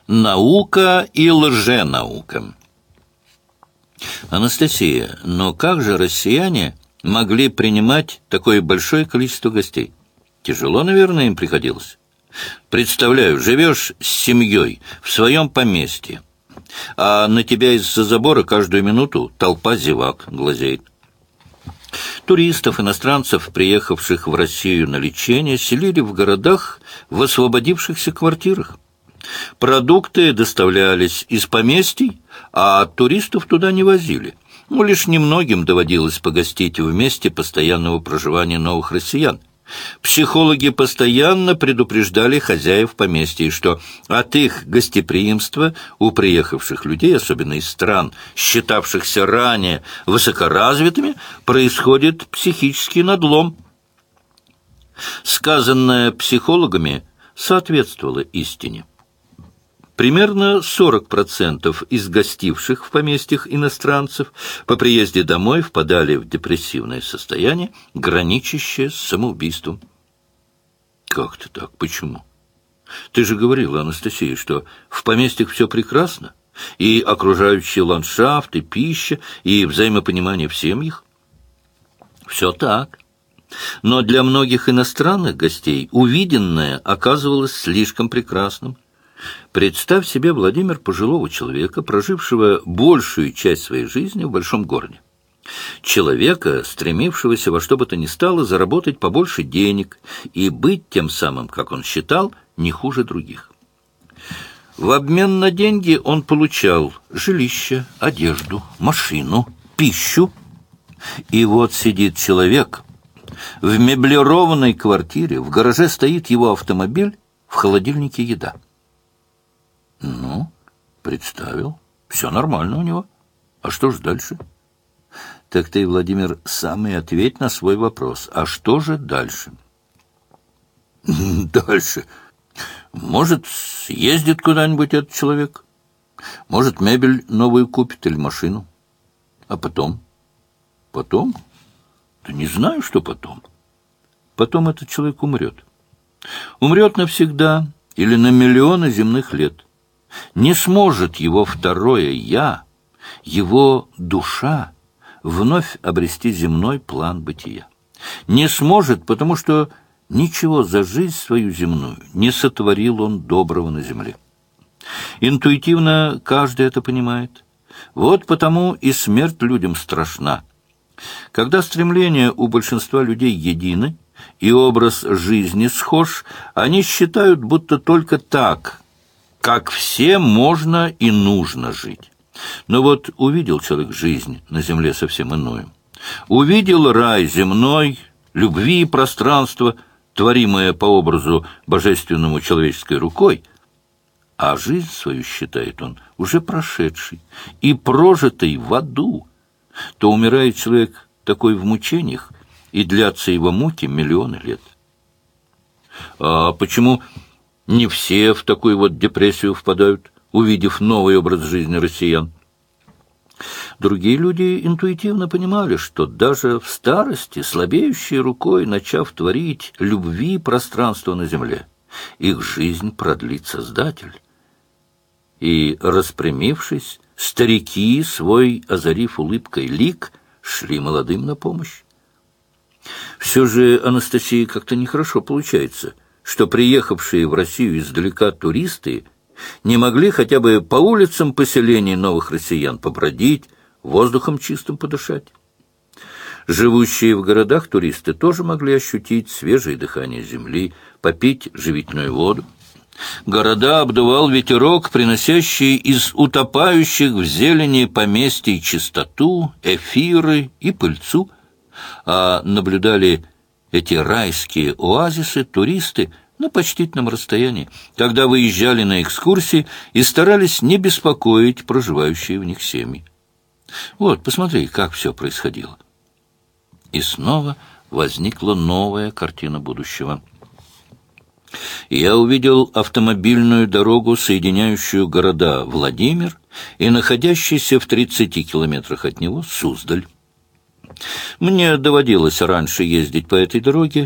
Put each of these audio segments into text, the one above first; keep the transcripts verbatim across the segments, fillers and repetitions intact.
Наука и лженаука. Анастасия, но как же россияне могли принимать такое большое количество гостей? Тяжело, наверное, им приходилось. Представляю, живешь с семьей в своем поместье, а на тебя из-за забора каждую минуту толпа зевак глазеет. Туристов, иностранцев, приехавших в Россию на лечение, селили в городах в освободившихся квартирах. Продукты доставлялись из поместий, а туристов туда не возили. Ну, лишь немногим доводилось погостить в месте постоянного проживания новых россиян. Психологи постоянно предупреждали хозяев поместья, что от их гостеприимства у приехавших людей, особенно из стран, считавшихся ранее высокоразвитыми, происходит психический надлом. Сказанное психологами соответствовало истине. Примерно сорок процентов из гостивших в поместьях иностранцев по приезде домой впадали в депрессивное состояние, граничащее с самоубийством. Как это так? Почему? Ты же говорила, Анастасия, что в поместьях все прекрасно, и окружающий ландшафт, и пища, и взаимопонимание в семьях. Все так. Но для многих иностранных гостей увиденное оказывалось слишком прекрасным. Представь себе, Владимир, пожилого человека, прожившего большую часть своей жизни в большом городе. Человека, стремившегося во что бы то ни стало заработать побольше денег и быть тем самым, как он считал, не хуже других. В обмен на деньги он получал жилище, одежду, машину, пищу. И вот сидит человек в меблированной квартире, в гараже стоит его автомобиль, в холодильнике еда. Ну, представил. Все нормально у него. А что же дальше? Так ты, Владимир, сам и ответь на свой вопрос. А что же дальше? Дальше. Может, съездит куда-нибудь этот человек. Может, мебель новую купит или машину. А потом? Потом? Да не знаю, что потом. Потом этот человек умрет. Умрет навсегда или на миллионы земных лет. Не сможет его второе «я», его душа, вновь обрести земной план бытия. Не сможет, потому что ничего за жизнь свою земную не сотворил он доброго на земле. Интуитивно каждый это понимает. Вот потому и смерть людям страшна. Когда стремления у большинства людей едины и образ жизни схож, они считают, будто только так, как все можно и нужно жить. Но вот увидел человек жизнь на земле совсем иную. Увидел рай земной, любви и пространство, творимое по образу божественному человеческой рукой, а жизнь свою считает он уже прошедшей и прожитой в аду. То умирает человек такой в мучениях, и длятся его муки миллионы лет. А почему не все в такую вот депрессию впадают, увидев новый образ жизни россиян? Другие люди интуитивно понимали, что даже в старости, слабеющей рукой, начав творить любви пространство на земле, их жизнь продлит Создатель. И, распрямившись, старики, свой озарив улыбкой лик, шли молодым на помощь. Все же, Анастасия, как-то нехорошо получается, что приехавшие в Россию издалека туристы не могли хотя бы по улицам поселений новых россиян побродить, воздухом чистым подышать. Живущие в городах туристы тоже могли ощутить свежее дыхание земли, попить живительную воду. Города обдувал ветерок, приносящий из утопающих в зелени поместий чистоту, эфиры и пыльцу, а наблюдали эти райские оазисы туристы на почтительном расстоянии, когда выезжали на экскурсии и старались не беспокоить проживающие в них семьи. Вот, посмотри, как все происходило. И снова возникла новая картина будущего. Я увидел автомобильную дорогу, соединяющую города Владимир и находящийся в тридцати километрах от него Суздаль. Мне доводилось раньше ездить по этой дороге.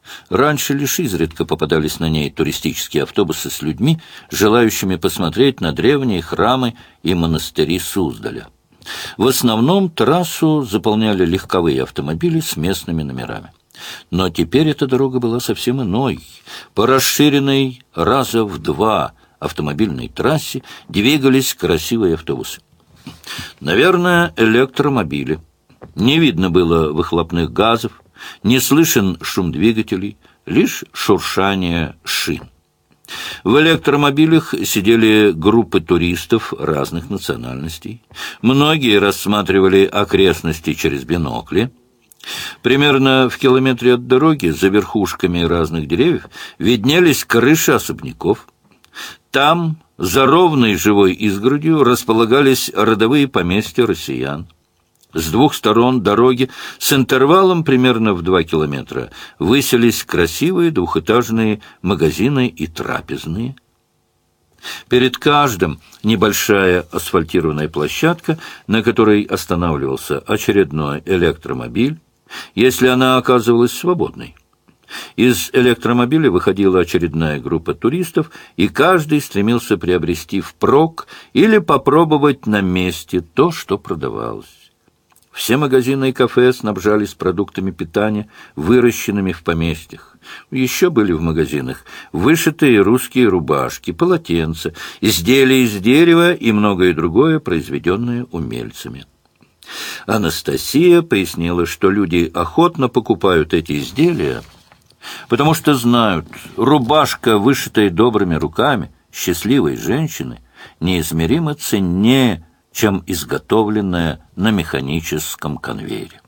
Раньше лишь изредка попадались на ней туристические автобусы с людьми, желающими посмотреть на древние храмы и монастыри Суздаля. В основном трассу заполняли легковые автомобили с местными номерами. Но теперь эта дорога была совсем иной. По расширенной раза в два автомобильной трассе двигались красивые автобусы. Наверное, электромобили. Не видно было выхлопных газов, не слышен шум двигателей, лишь шуршание шин. В электромобилях сидели группы туристов разных национальностей. Многие рассматривали окрестности через бинокли. Примерно в километре от дороги, за верхушками разных деревьев, виднелись крыши особняков. Там, за ровной живой изгородью, располагались родовые поместья россиян. С двух сторон дороги с интервалом примерно в два километра высились красивые двухэтажные магазины и трапезные. Перед каждым небольшая асфальтированная площадка, на которой останавливался очередной электромобиль, если она оказывалась свободной. Из электромобиля выходила очередная группа туристов, и каждый стремился приобрести впрок или попробовать на месте то, что продавалось. Все магазины и кафе снабжались продуктами питания, выращенными в поместьях. Еще были в магазинах вышитые русские рубашки, полотенца, изделия из дерева и многое другое, произведенное умельцами. Анастасия пояснила, что люди охотно покупают эти изделия, потому что знают, рубашка, вышитая добрыми руками счастливой женщины, неизмеримо ценнее, чем изготовленная на механическом конвейере.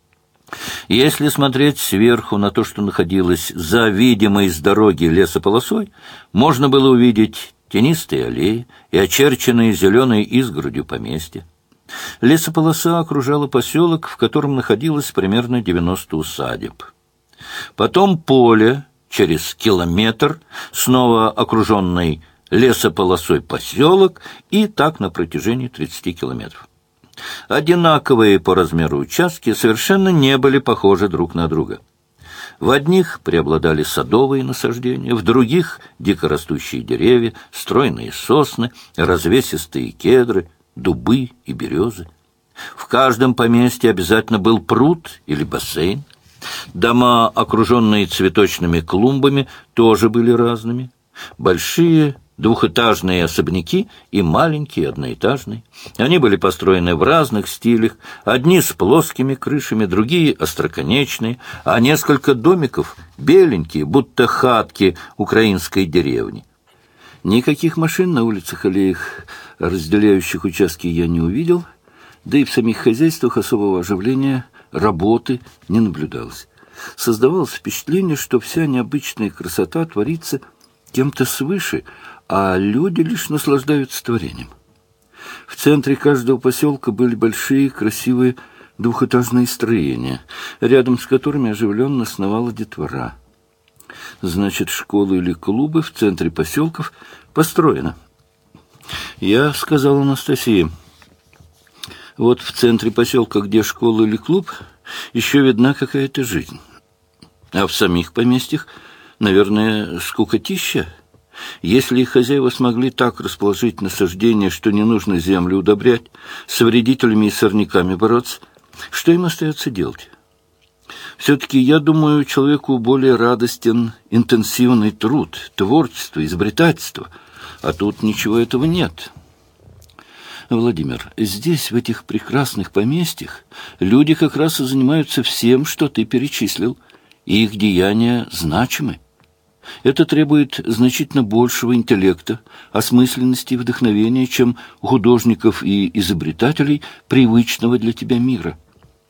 Если смотреть сверху на то, что находилось за видимой с дороги лесополосой, можно было увидеть тенистые аллеи и очерченные зеленой изгородью поместья. Лесополоса окружала поселок, в котором находилось примерно девяносто усадеб. Потом поле через километр, снова окруженный лесополосой поселок, и так на протяжении тридцати километров. Одинаковые по размеру участки совершенно не были похожи друг на друга. В одних преобладали садовые насаждения, в других — дикорастущие деревья, стройные сосны, развесистые кедры, дубы и березы. В каждом поместье обязательно был пруд или бассейн. Дома, окруженные цветочными клумбами, тоже были разными. Большие двухэтажные особняки и маленькие одноэтажные. Они были построены в разных стилях, одни с плоскими крышами, другие остроконечные, а несколько домиков беленькие, будто хатки украинской деревни. Никаких машин на улицах, аллеях, разделяющих участки, я не увидел, да и в самих хозяйствах особого оживления, работы не наблюдалось. Создавалось впечатление, что вся необычная красота творится кем-то свыше, а люди лишь наслаждаются творением. В центре каждого поселка были большие, красивые двухэтажные строения, рядом с которыми оживленно сновала детвора. Значит, школы или клубы в центре поселков построены. Я сказал Анастасии, вот в центре поселка, где школа или клуб, еще видна какая-то жизнь. А в самих поместьях, наверное, скукотища. Если их хозяева смогли так расположить насаждения, что не нужно землю удобрять, с вредителями и сорняками бороться, что им остается делать? Все-таки, я думаю, человеку более радостен интенсивный труд, творчество, изобретательство, а тут ничего этого нет. Владимир, здесь, в этих прекрасных поместьях, люди как раз и занимаются всем, что ты перечислил, и их деяния значимы. Это требует значительно большего интеллекта, осмысленности и вдохновения, чем у художников и изобретателей привычного для тебя мира.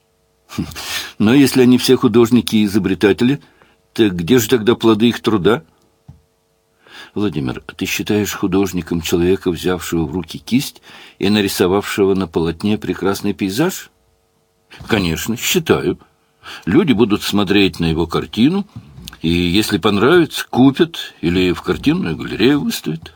Но если они все художники и изобретатели, то где же тогда плоды их труда? Владимир, ты считаешь художником человека, взявшего в руки кисть и нарисовавшего на полотне прекрасный пейзаж? Конечно, считаю. Люди будут смотреть на его картину, и, если понравится, купят или в картинную галерею выставят.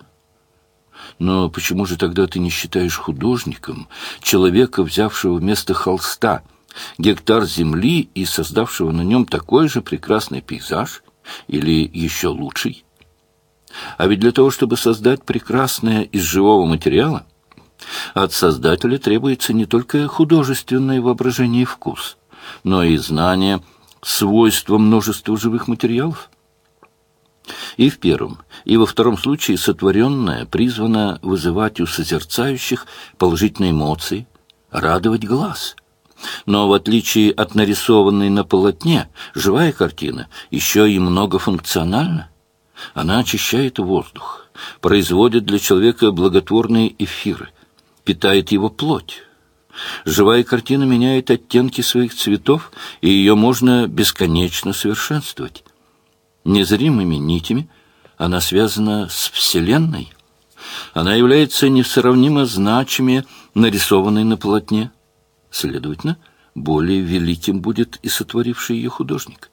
Но почему же тогда ты не считаешь художником человека, взявшего вместо холста гектар земли и создавшего на нем такой же прекрасный пейзаж, или еще лучший. А ведь для того, чтобы создать прекрасное из живого материала, от создателя требуется не только художественное воображение и вкус, но и знание свойства множества живых материалов. И в первом, и во втором случае сотворенное призвано вызывать у созерцающих положительные эмоции, радовать глаз. Но в отличие от нарисованной на полотне, живая картина еще и многофункциональна. Она очищает воздух, производит для человека благотворные эфиры, питает его плоть. Живая картина меняет оттенки своих цветов, и ее можно бесконечно совершенствовать. Незримыми нитями она связана с Вселенной. Она является несравнимо значимее нарисованной на полотне. Следовательно, более великим будет и сотворивший ее художник.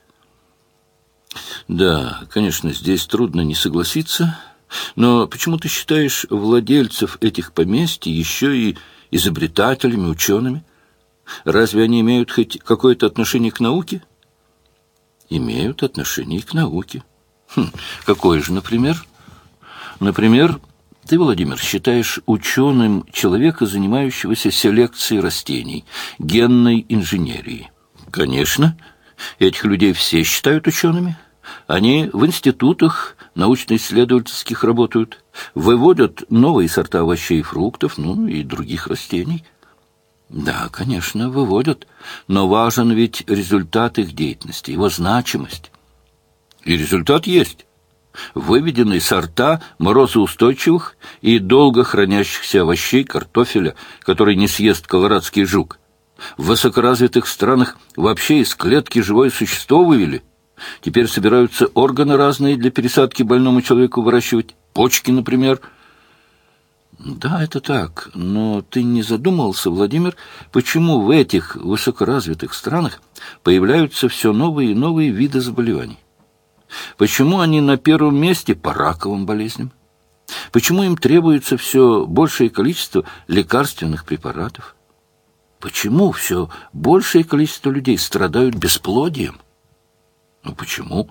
Да, конечно, здесь трудно не согласиться, но почему ты считаешь владельцев этих поместий еще и изобретателями, учеными? Разве они имеют хоть какое-то отношение к науке? Имеют отношение к науке. Хм, какое же, например? Например, ты, Владимир, считаешь ученым человека, занимающегося селекцией растений, генной инженерией. Конечно, этих людей все считают учеными. Они в институтах научно-исследовательских работают, выводят новые сорта овощей и фруктов, ну и других растений. Да, конечно, выводят, но важен ведь результат их деятельности, его значимость. И результат есть. Выведены сорта морозоустойчивых и долго хранящихся овощей, картофеля, который не съест колорадский жук. В высокоразвитых странах вообще из клетки живое существо вывели. Теперь собираются органы разные для пересадки больному человеку выращивать, почки, например. Да, это так, но ты не задумывался, Владимир, почему в этих высокоразвитых странах появляются все новые и новые виды заболеваний? Почему они на первом месте по раковым болезням? Почему им требуется все большее количество лекарственных препаратов? Почему все большее количество людей страдают бесплодием? Ну, почему?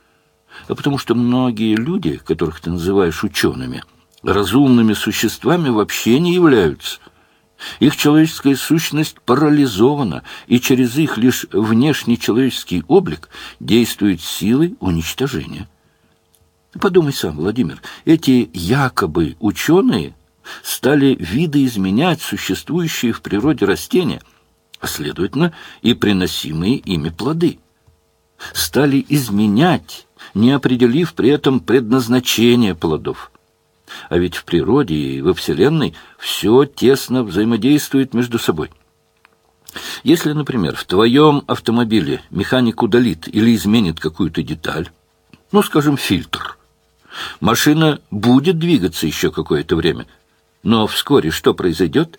А потому что многие люди, которых ты называешь учеными, разумными существами вообще не являются. Их человеческая сущность парализована, и через их лишь внешний человеческий облик действуют силы уничтожения. Подумай сам, Владимир, эти якобы ученые стали видоизменять существующие в природе растения, а следовательно и приносимые ими плоды. Стали изменять, не определив при этом предназначение плодов. А ведь в природе и во Вселенной все тесно взаимодействует между собой. Если, например, в твоем автомобиле механик удалит или изменит какую-то деталь, ну, скажем, фильтр, машина будет двигаться еще какое-то время, но вскоре что произойдет?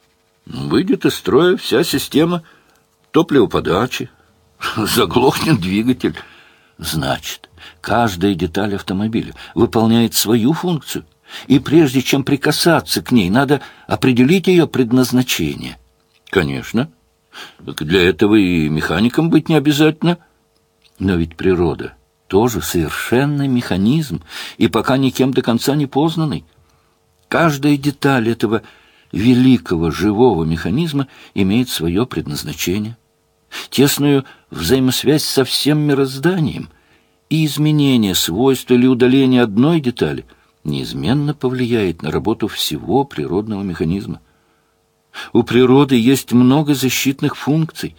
Выйдет из строя вся система топливоподачи, заглохнет двигатель. Значит, каждая деталь автомобиля выполняет свою функцию, и прежде чем прикасаться к ней, надо определить ее предназначение. Конечно. Так для этого и механиком быть не обязательно. Но ведь природа тоже совершенный механизм, и пока никем до конца не познанный. Каждая деталь этого великого живого механизма имеет свое предназначение, тесную взаимосвязь со всем мирозданием, и изменение свойств или удаление одной детали неизменно повлияет на работу всего природного механизма. У природы есть много защитных функций.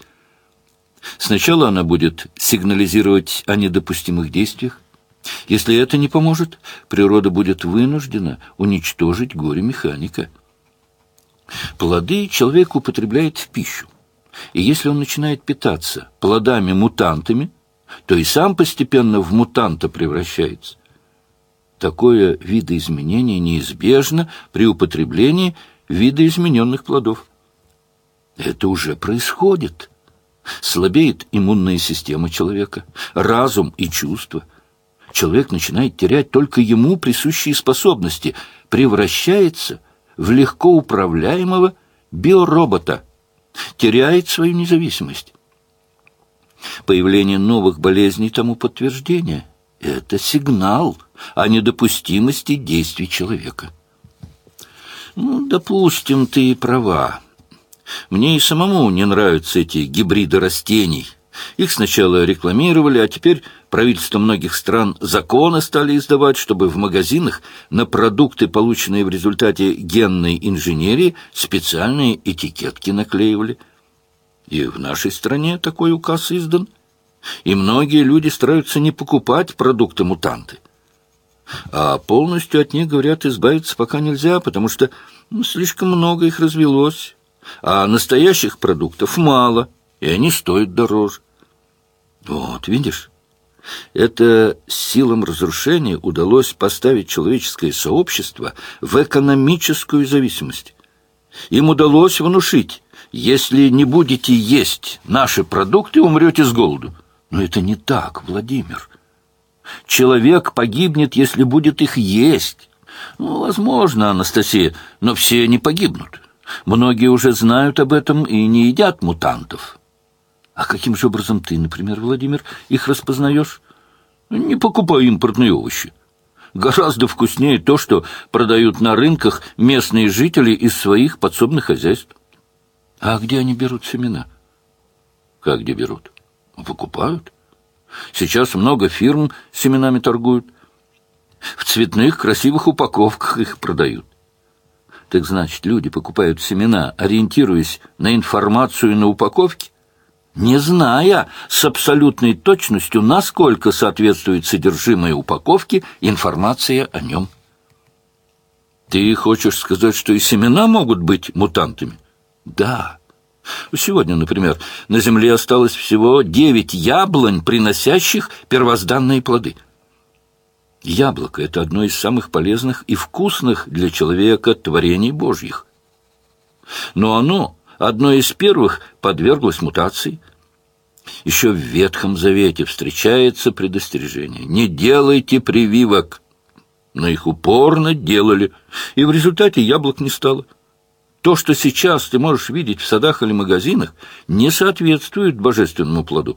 Сначала она будет сигнализировать о недопустимых действиях. Если это не поможет, природа будет вынуждена уничтожить горе-механика. Плоды человек употребляет в пищу. И если он начинает питаться плодами-мутантами, то и сам постепенно в мутанта превращается. Такое видоизменение неизбежно при употреблении видоизмененных плодов. Это уже происходит. Слабеет иммунная система человека, разум и чувства. Человек начинает терять только ему присущие способности, превращается в легко управляемого биоробота. теряет свою независимость. Появление новых болезней тому подтверждение. Это сигнал о недопустимости действий человека. Ну, допустим, ты и права. Мне и самому не нравятся эти гибриды растений. Их сначала рекламировали, а теперь правительства многих стран законы стали издавать, чтобы в магазинах на продукты, полученные в результате генной инженерии, специальные этикетки наклеивали. И в нашей стране такой указ издан. И многие люди стараются не покупать продукты-мутанты. А полностью от них, говорят, избавиться пока нельзя, потому что ну, слишком много их развелось. А настоящих продуктов мало, и они стоят дороже. Вот, видишь, это силам разрушения удалось поставить человеческое сообщество в экономическую зависимость. Им удалось внушить: если не будете есть наши продукты, умрете с голоду. Но это не так, Владимир. Человек погибнет, если будет их есть. Ну, возможно, Анастасия, но все не погибнут. Многие уже знают об этом и не едят мутантов. А каким же образом ты, например, Владимир, их распознаешь? Не покупай импортные овощи. Гораздо вкуснее то, что продают на рынках местные жители из своих подсобных хозяйств. А где они берут семена? Как где берут? Покупают. Сейчас много фирм семенами торгуют. В цветных, красивых упаковках их продают. Так значит, люди покупают семена, ориентируясь на информацию на упаковке, не зная с абсолютной точностью, насколько соответствует содержимое упаковки информация о нем. Ты хочешь сказать, что и семена могут быть мутантами? Да. Сегодня, например, на Земле осталось всего девять яблонь, приносящих первозданные плоды. Яблоко — это одно из самых полезных и вкусных для человека творений Божьих. Но оно, одно из первых, подверглось мутации. Еще в Ветхом Завете встречается предостережение: не делайте прививок. Но их упорно делали, и в результате яблок не стало. То, что сейчас ты можешь видеть в садах или магазинах, не соответствует божественному плоду.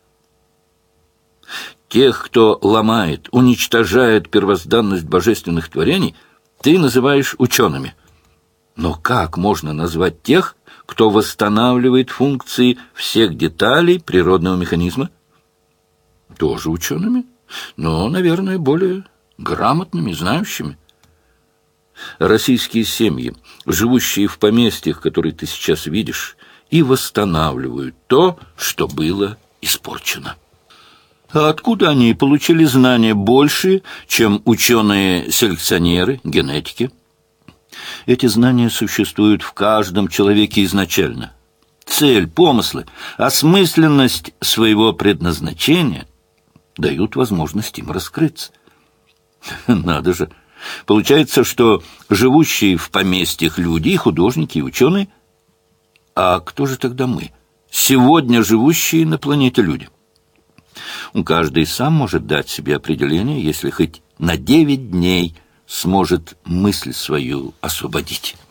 Тех, кто ломает, уничтожает первозданность божественных творений, ты называешь учеными. Но как можно назвать тех, кто восстанавливает функции всех деталей природного механизма? Тоже учеными, но, наверное, более грамотными, знающими. Российские семьи, живущие в поместьях, которые ты сейчас видишь, и восстанавливают то, что было испорчено. А откуда они получили знания больше, чем ученые-селекционеры, генетики? Эти знания существуют в каждом человеке изначально. Цель, помыслы, осмысленность своего предназначения дают возможность им раскрыться. Надо же! Получается, что живущие в поместьях люди, и художники, и ученые. А кто же тогда мы, сегодня живущие на планете люди? Каждый сам может дать себе определение, если хоть на девять дней сможет мысль свою освободить.